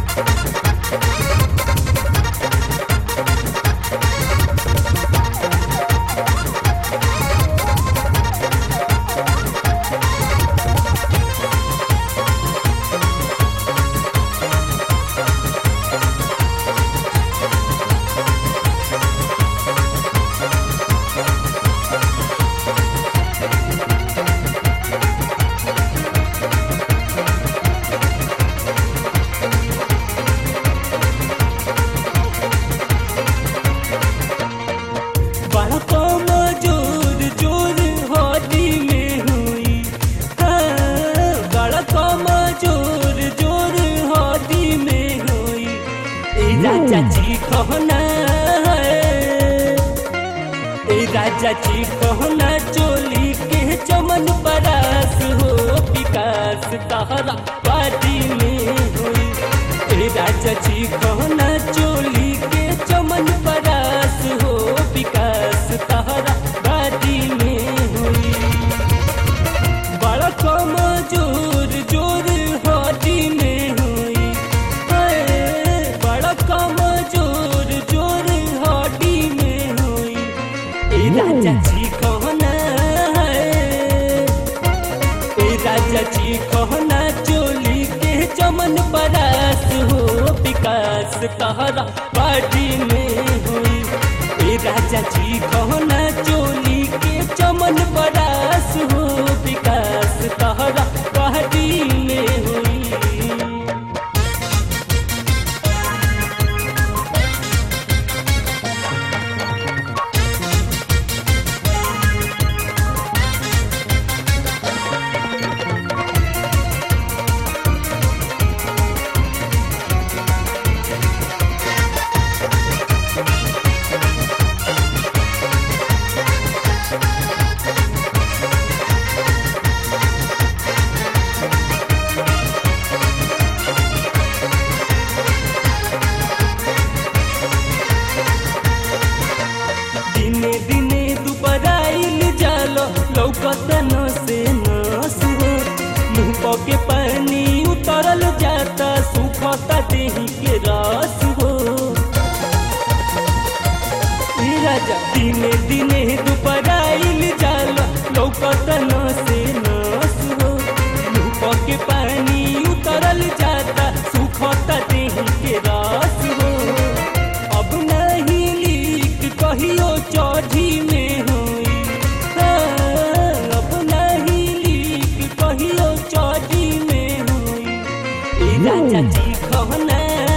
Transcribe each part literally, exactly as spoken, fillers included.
राजा जी कहना ए राजा जी कहना चोली के चमन परास हो विकास तहरा पार्टी में हुई। ए राजा जी कहना चोली के चमन परास हो विकास तहरा पार्टी में हुई। बड़ा कम जोर जोर हड्डी में हुई, बड़ा कम जोर जोर हड्डी में हुई। ए राजा जी कहना ए राजा जी कहना चोली के चमन परास हो विकास तहरा पार्टी में हुई। ए राजा जी कहना चोली के चमन परास हो विकास तहरा पार्टी में हुई। दिने दिने दुबराइल जालो लौकत न से नस हो, मुँह के पानी उतरल जाता सुखता देही के रस हो। राजा दिने दिने दुबराइल जालो लौकत न से नस हो, मुँह के पानी उतरल जाता सुखता देही के रस हो। अब नहीं लीक कहियो चौधी में हुई, अब नहीं लीक कहियो चौधी में हुई। ए राजा जी कहना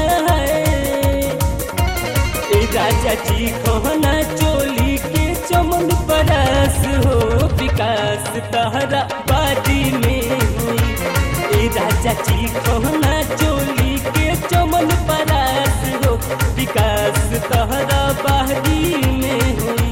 ए राजा जी कहना चोली के चमन परास हो विकास तहरा बादी में हुई। ए राजा जी कहना चोली के चमन परास हो विकास तहरा बादी में हुई।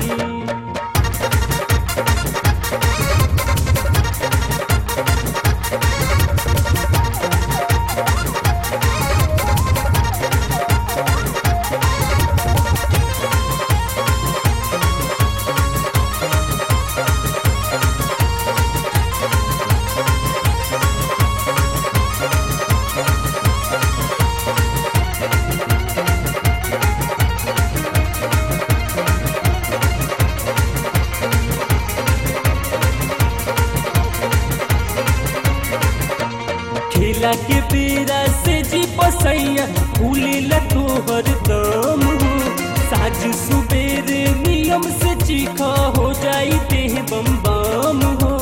खेला के बेरा से जी पसैया भूले तोहर दम हो, साझ सुबेरे नियम से चीखा हो जाई देह बम बम हो।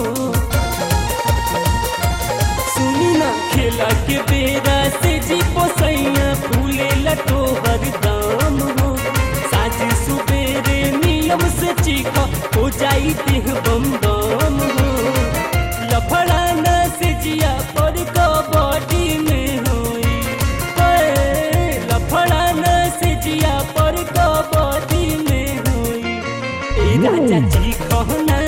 सुनी ना खेला के बेरा से जी पसैया भूले तोहर दम हो, साझ सुबेरे नियम से चीखा हो जाई देह बम बम हो। लफड़ाना से जिया पर कबड्डी में हुई, लफड़ाना से जिया पर कबड्डी में हुई। ए राजा जी कहना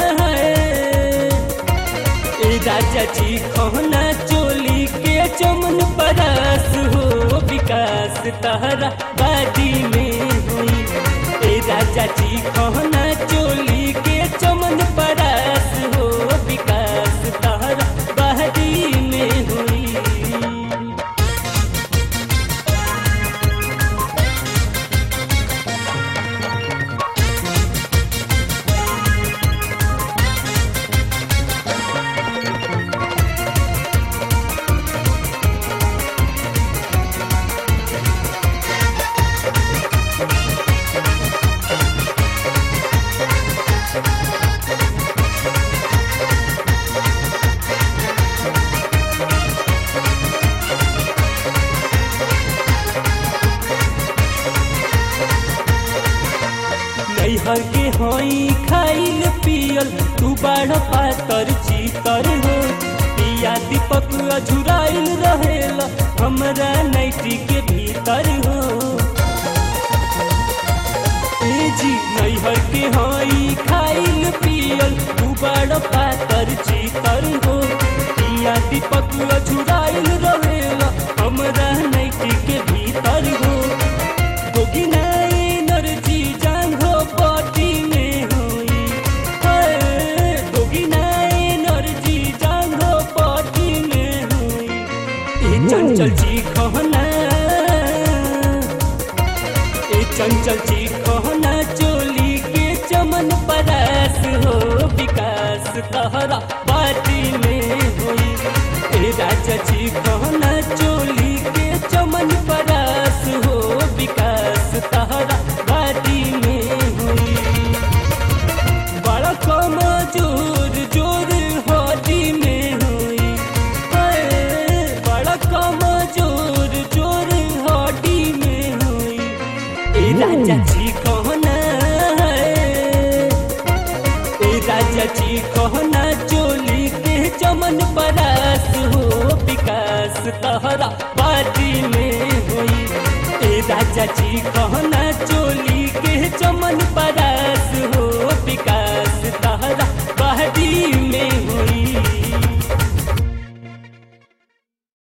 ए राजा जी कहना चोली के चमन परास हो विकास तहरा बादी में हुई। ए राजा जी कहना चोली के चमन परास हो विकास तहरा बादी में हुई। बाड़ पातर चीतर हो पिया दीपक अझुराइल रहेला हमरा नैटी के भीतर हो ए जी नैहर के हई खाइल पियल तू बाड़ पातर चीतर हो पिया दीपक अझुराइल रहेला हमरा नैटी के भीतर हो दोगिना एनर्जी जांघो बॉडी में होई हे दोगिना एनर्जी जांघो बॉडी में होई ए चंचल जी कहना ए चंचल जी कहना चोली के चमन परास हो विकास तहरा बाटी में होई ए राजा जी कहना चोली के चमन परास हो विकास तहरा बाटी में हुई बड़ा कम जोर जोर हड्डी में हुई बड़ा कम जोर जोर हड्डी में हुई ए राजा जी कहना ए राजा जी कहना चोली के चमन परास हो विकास तहरा बाटी में हुई ए राजा जी कहना चोली के चमन